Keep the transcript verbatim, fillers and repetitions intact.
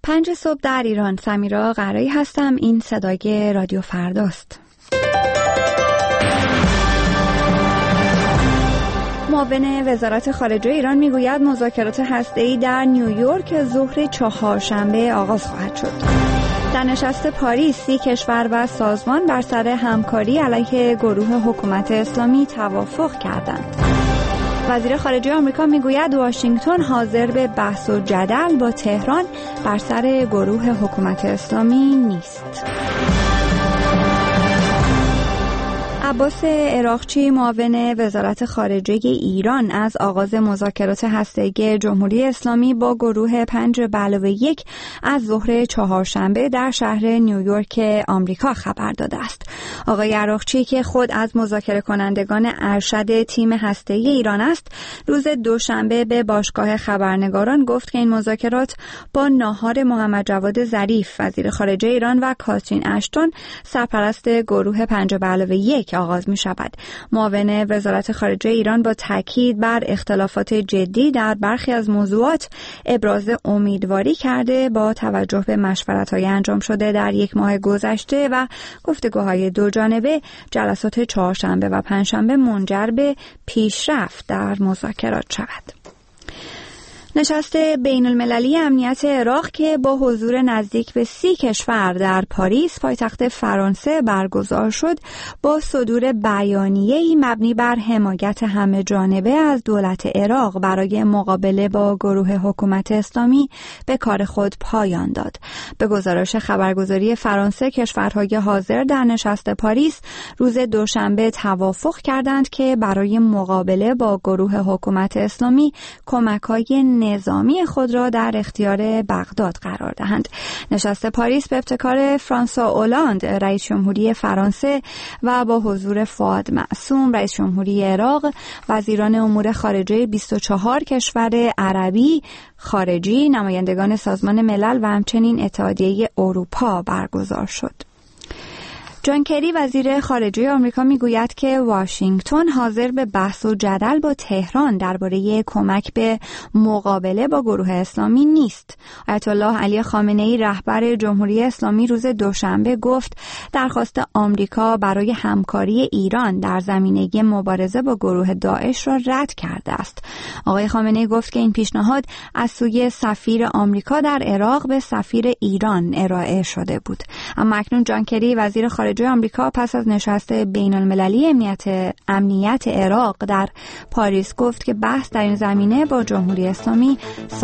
پنج صبح در ایران. سمیرا قرایی هستم. این صدای رادیو فرداست. معاون وزارت خارجه ایران میگوید مذاکرات هسته‌ای در نیویورک ظهر چهارشنبه آغاز خواهد شد. در نشست پاریس سی کشور و سازمان بر سر همکاری علیه گروه حکومت اسلامی توافق کردند. وزیر خارجه آمریکا میگوید واشنگتن حاضر به بحث و جدل با تهران بر سر گروه حکومت اسلامی نیست. عباس عراقچی معاون وزارت خارجه ایران از آغاز مذاکرات هسته‌ای جمهوری اسلامی با گروه پنج به علاوه یک از ظهر چهارشنبه در شهر نیویورک آمریکا خبر داده است. آقای عراقچی که خود از مذاکره کنندگان ارشد تیم هسته‌ای ایران است، روز دوشنبه به باشگاه خبرنگاران گفت که این مذاکرات با ناهار محمد جواد ظریف وزیر خارجه ایران و کاترین اشتون سرپرست گروه پنج به علاوه یک آغاز می شود. معاون وزارت خارجه ایران با تاکید بر اختلافات جدی در برخی از موضوعات ابراز امیدواری کرده با توجه به مشورت‌های انجام شده در یک ماه گذشته و گفتگوهای دو جانبه، جلسات چهارشنبه و پنجشنبه منجر به پیشرفت در مذاکرات شود. نشست بین المللی امنیت عراق که با حضور نزدیک به سی کشور در پاریس پایتخت فرانسه برگزار شد، با صدور بیانیه‌ای مبنی بر حمایت همه جانبه از دولت عراق برای مقابله با گروه حکومت اسلامی به کار خود پایان داد. به گزارش خبرگزاری فرانسه، کشورهای حاضر در نشست پاریس روز دوشنبه توافق کردند که برای مقابله با گروه حکومت اسلامی کمک‌های نظامی خود را در اختیار بغداد قرار دهند. نشست پاریس به ابتکار فرانسوا اولاند رئیس جمهوری فرانسه و با حضور فؤاد معصوم رئیس جمهوری عراق، وزیران امور خارجه بیست و چهار کشور عربی خارجی، نمایندگان سازمان ملل و همچنین اتحادیه اروپا برگزار شد. جان کری وزیر خارجه آمریکا میگوید که واشنگتن حاضر به بحث و جدل با تهران درباره کمک به مقابله با گروه اسلامی نیست. آیت الله علی خامنه‌ای رهبر جمهوری اسلامی روز دوشنبه گفت درخواست آمریکا برای همکاری ایران در زمینه مبارزه با گروه داعش را رد کرده است. آقای خامنه‌ای گفت که این پیشنهاد از سوی سفیر آمریکا در عراق به سفیر ایران ارائه شده بود. اما اکنون جان کری وزیر خارجه آمریکا پس از نشست بین المللی امنیت امنیت عراق در پاریس گفت که بحث در این زمینه با جمهوری اسلامی